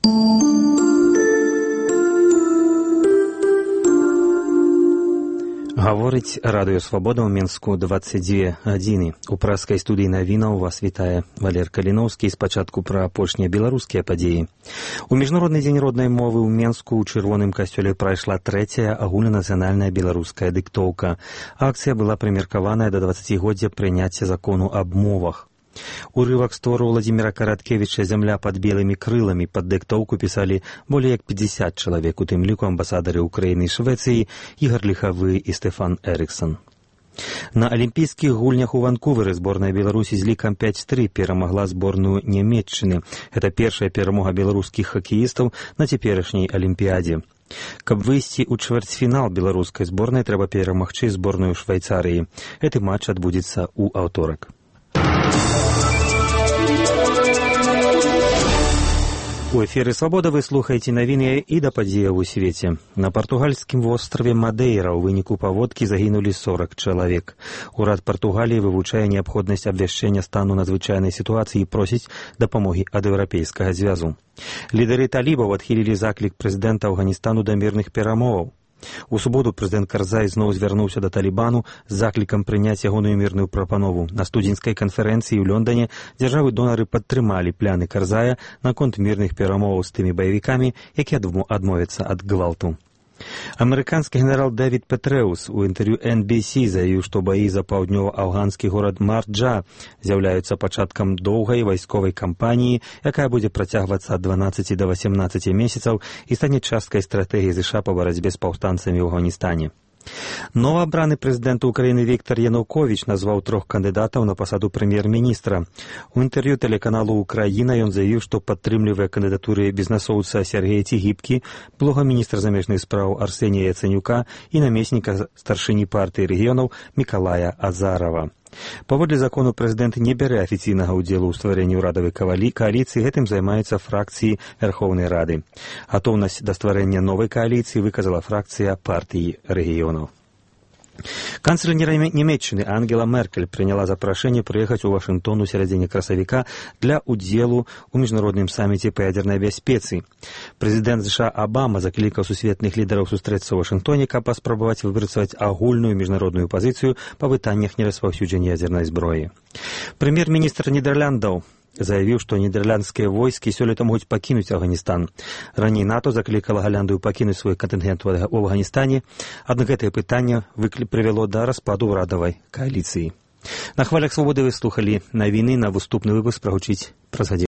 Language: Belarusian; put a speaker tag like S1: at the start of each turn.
S1: Гаворить Радіо Свобода у Мінську 22 гадзіны. У праскай студыі навінаў вас вітае Валер Каліноўскі. Спачатку пра апошнія беларускія падзеі. У Міжнародны дзень роднай мовы ў Менску ў Чырвоным касцёле прайшла трэцяя агульнанацыянальная беларуская дыктоўка. Акцыя была прымеркаваная да 20-годдзя прыняцця закону аб мовах. Урывак з твору Владимира Караткевича «Земля под белыми крылами» под дыктоўку писали более як 50 человек, у тым ліку амбасадары Украины и Швеции Игорь Лиховы и Стефан Эриксон. На Олимпийских гульнях у Ванкувере сборная Беларуси з лікам 5-3 перамагла сборную Нямецчыны. Это первая перамога белорусских хоккеистов на теперешней Олимпиаде. Каб выйсці ў чвэрцьфінал беларускай зборнай, трэба перамагчы зборную Швейцарии. Гэты матч адбудзецца ў аўторак. У эфіры «Свабода» вы слухаеце навіны і да падзеяў у свеце. На партугальскім востраве Мадейра ў выніку паводкі загінулі 40 чалавек. Урад Партугаліі вывучае неабходнасць абвяшчэння стану надзвычайнай сітуацыі і просіць дапамогі ад Еўрапейскага звязу. Лідары талібаў адхілілі заклік прэзідэнта Афганістану да мірных перамоваў. У суботу прэзідэнт Карзай зноў звярнуўся да Талібану з заклікам прыняць ягоную мірную прапанову. На студзеньскай канферэнцыі ў Лондане дзяржавы-донары падтрымалі пляны Карзая наконт мірных перамоваў з тымі баевікамі, якія адмовяцца ад гвалту. Амерыканскі генерал Дэвід Петрэус у інтэрв'ю NBC заявіў, што баі за паўднёва-афганскі горад Марджа з'яўляюцца пачаткам доўгай вайсковай кампаніі, якая будзе працягвацца ад 12 да 18 месяцаў і стане часткай стратэгіі ЗША па барацьбе з паўстанцамі ў Афганістане. Новаабраны прэзідэнт Украіны Віктор Януковіч назваў 3 кандыдатаў на пасаду прэм'ер-міністра. У інтэрв'ю тэлеканалу «Украіна» ён заявіў, што падтрымлівае кандыдатуры бізнэсоўца Сергея Цігіпкі, былога міністра замежных спраў Арсенія Яцэнюка і намесніка старшыні партыі рэгіёнаў Мікалая Азарова. Паводле закону прэзідэнт не бярэ афіцыйнага ўдзелу ў стварэнні ўрадавай кааліцыі, гэтым займаюцца фракцыі Верховнай Рады. Гатоўнасць да стварэння новай кааліцыі выказала фракцыя партыі рэгіёнаў. Канцлер Нямецчыны Ангела Меркель прыняла запрашэнне прыехаць у Вашынгтон у сярэдзіне красавіка для ўдзелу ў міжнародным саміце па ядзернай бяспецы. Прэзідэнт ЗША Абама заклікаў сусветных лідараў сустрэцца ў Вашынгтоне, каб паспрабаваць выпрацаваць агульную міжнародную пазіцыю па пытаннях нераспаўсюджання ядзернай зброі. Прэм'ер-міністр Нідерландаў заявіў, што нідерландскія войскі сёлета могуць пакінуць Афганістан. Раней НАТО заклікала Галландыю пакінуць свой кантынгент у Афганістане, аднак гэтае пытанне прывяло да распаду ўрадавай кааліцыі. На хвалях свабоды вы слухалі навіны. На выступны выпуск прагучыць праз гадзіну.